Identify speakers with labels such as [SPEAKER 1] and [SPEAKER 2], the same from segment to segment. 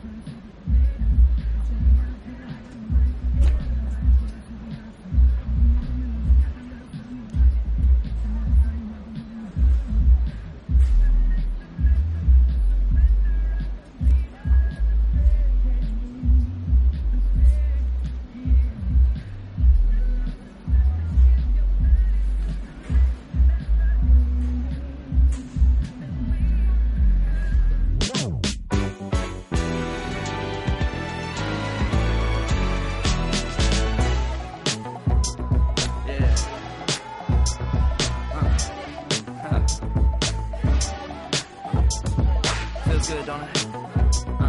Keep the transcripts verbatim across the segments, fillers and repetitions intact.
[SPEAKER 1] Good, don't it? Uh.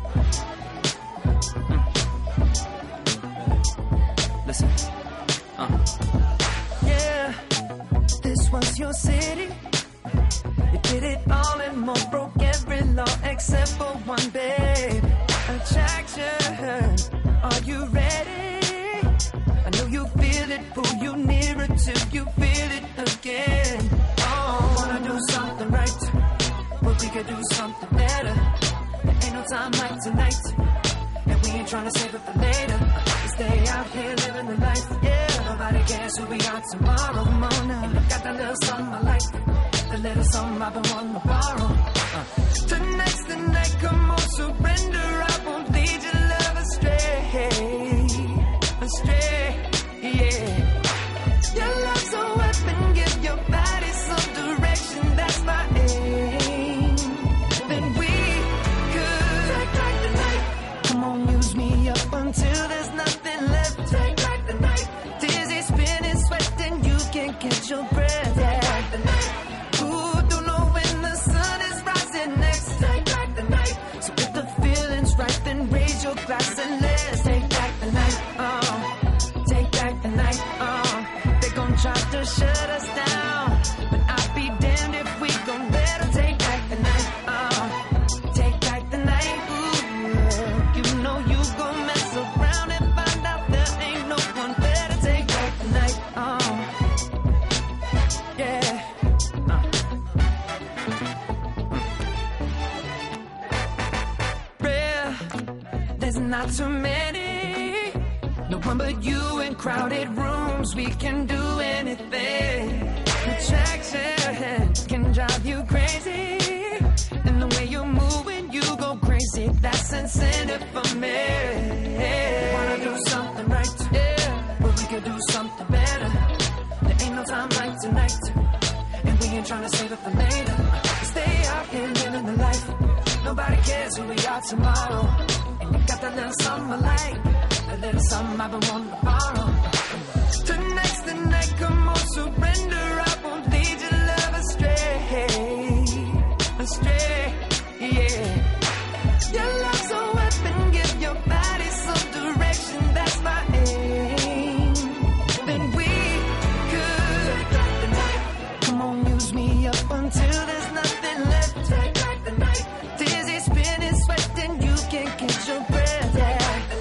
[SPEAKER 1] Mm. Listen. Uh. Yeah, this was your city. You did it all and more, broke every law except for one, babe. Attraction, are you ready? I know you feel it, pull you nearer till you feel it again. Oh, wanna do something right, but we could do something better. There ain't no time like tonight, and we ain't tryna save it for later. We stay out here living the life, yeah. Nobody cares who we are tomorrow. Come on now, and I got that little something I like, the little something I've been wanting to borrow. Uh. Tonight's the night, come on, surrender. I won't lead your love astray, astray, yeah. Your love's a weapon, give your body some direction. That's my aim. Then we could take back the night. Come on, use me up until there's nothing left. Take back the night. Dizzy, spinning, sweating, you can't catch your breath. Yeah. Take back the night. Ooh, don't know when the sun is rising next. Take back the night. So if the feeling's right, then raise your glass and let's take back the night. Uh, take back the night. Uh, they gon' try to shut us down, but I'll be damned if we gon' let them take back the night. Uh, take back the night. Ooh, you know you gon' mess around and find out there ain't no one better. Take back the night. Uh, yeah. Uh. Rare, there's not too many. No one but you in crowded rooms. We can do anything. Attraction can drive you crazy, and the way you move when you go crazy, that's incentive for me. Wanna do something right, yeah, but we could do something better. There ain't no time like tonight, and we ain't tryna save it for later. We stay out here living the life. Nobody cares who we are tomorrow. And you got that little something I like, a little something I've been wanting to borrow. Tonight's the night, come on, surrender. I won't lead your love astray, astray, yeah. Your love's a weapon, give your body some direction. That's my aim. Then we could take back the night. Come on, use me up until there's nothing left. Take back the night. Dizzy, spinning, sweating, you can't catch your breath. Yeah.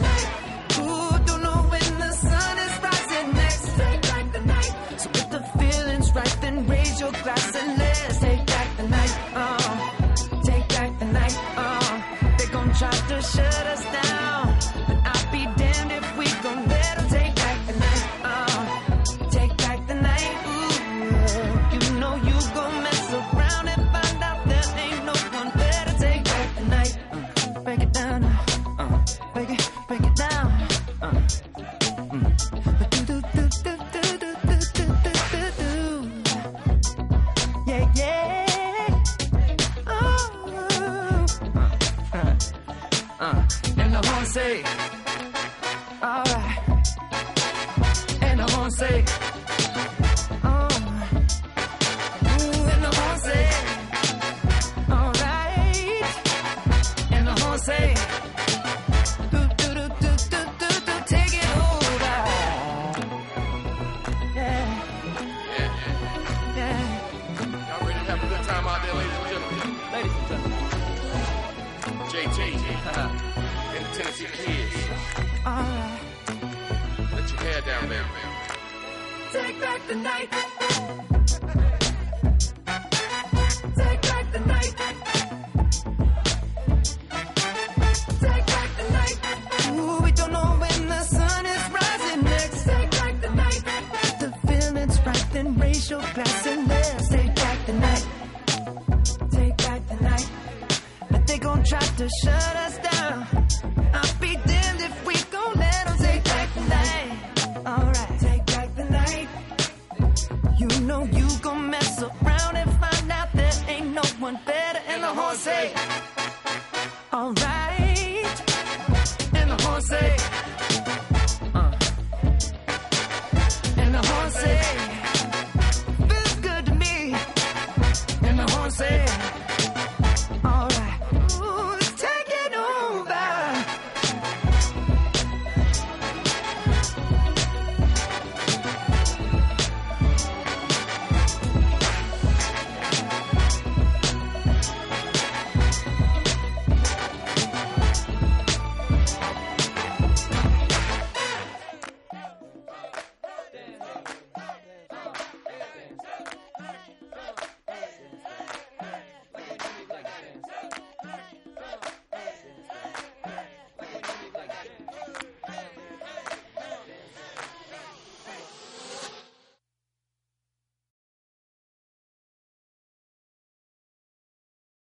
[SPEAKER 1] Raise your glass and let's take back the night. Uh, take back the night. Uh, they gon' try to shut us down, but I'll be damned if we gon' let them take back the night. Uh, take back the night. Ooh, you know you gon' mess around and find out there ain't no one better. Take back the night. Uh, break it down. Uh, break it, break it down. Uh, mm. do, do, do, do, do, do, do, do, do, do. Yeah, yeah. Oh. Uh, uh. And I won't say, alright. And I won't say, oh. Ooh, and I won't say, alright. And I won't say, do, do, do, do, do, do, do, take it over. Yeah. Yeah, yeah.
[SPEAKER 2] Y'all ready to have a good time out there, ladies and gentlemen?
[SPEAKER 1] Ladies and gentlemen.
[SPEAKER 2] J T and the Tennessee Kids.
[SPEAKER 1] Alright.
[SPEAKER 2] Let your hair down, man.
[SPEAKER 1] Take back the night. Take back the night. Take gon' try to shut us down. I'll be damned if we gon' let them take back the night. Alright, take back the night. You know you gon' mess around and find out there ain't no one better. And the horse say